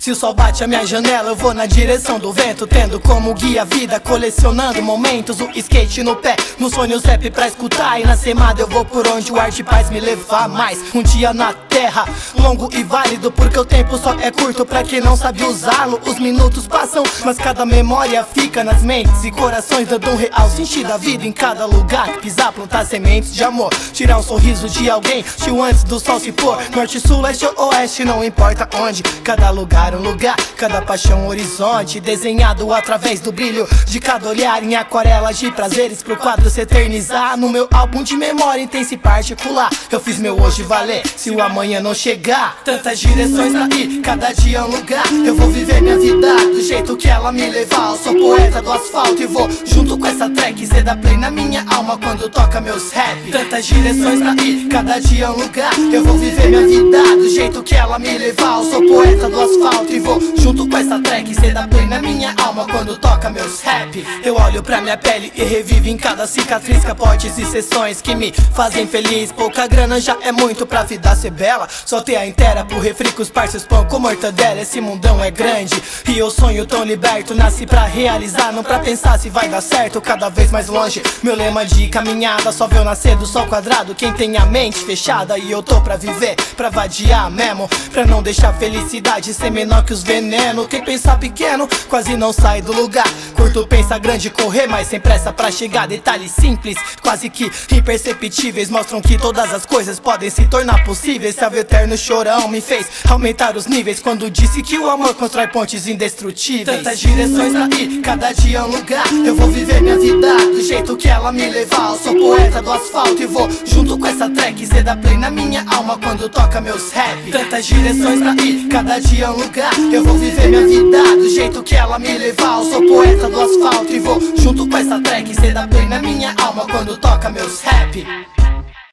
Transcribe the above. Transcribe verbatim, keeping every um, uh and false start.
Se o sol bate a minha janela, eu vou na direção do vento, tendo como guia a vida, colecionando momentos. O skate no pé, no sonho os rap pra escutar. E na semana eu vou por onde o arte paz me levar mais. Um dia na terra, longo e válido, porque o tempo só é curto pra quem não sabe usá-lo. Os minutos passam, mas cada memória fica nas mentes e corações, dando um real sentido à vida em cada lugar que pisar, plantar sementes de amor, tirar um sorriso de alguém, tio antes do sol se pôr. Norte, sul, leste ou oeste, não importa onde, cada lugar um lugar, cada paixão um horizonte, desenhado através do brilho de cada olhar, em aquarelas de prazeres pro quadro se eternizar. No meu álbum de memória intensa e particular, eu fiz meu hoje valer, se o amanhã não chegar. Tantas direções pra ir, cada dia é um lugar. Eu vou viver minha vida do jeito que ela me levar. Eu sou poeta do asfalto e vou junto com essa track, cê dá play na minha alma quando toca meus rap. Tantas direções pra ir, cada dia é um lugar. Eu vou viver minha vida do jeito que ela me levar. Eu sou poeta do asfalto e vou junto com essa track, cê dá play na minha alma quando toca meus rap. Eu olho pra minha pele e revivo em cada cicatriz capotes e sessões que me fazem feliz. Pouca grana já é muito pra vida ser bela, só ter a inteira pro refri com os parceiros, pão com mortadela. Esse mundão é grande e eu sonho tão liberto, nasci pra realizar, não pra pensar se vai dar certo. Cada vez mais longe, meu lema de caminhada, só vê eu nascer do sol quadrado quem tem a mente fechada. E eu tô pra viver, pra vadiar mesmo, pra não deixar a felicidade ser menor que os venenos. Quem pensa pequeno quase não sai do lugar, curto pensa grande, correr mas sem pressa pra chegar. Detalhes simples, quase que imperceptíveis, mostram que todas as coisas podem se tornar possíveis. Salve o eterno chorão me fez aumentar os níveis quando disse que o amor constrói pontes indestrutíveis. Tantas direções pra ir, cada dia é um lugar. Eu vou viver minha vida do jeito que ela me levar. Eu sou poeta do asfalto e vou junto com essa track, cê dá play na minha alma quando toca meus rap. Tantas direções pra ir, cada dia é um lugar. Eu vou viver minha vida do jeito que ela me levar. Eu sou poeta do asfalto e vou junto com essa track, cê dá play na minha alma quando toca meus rap.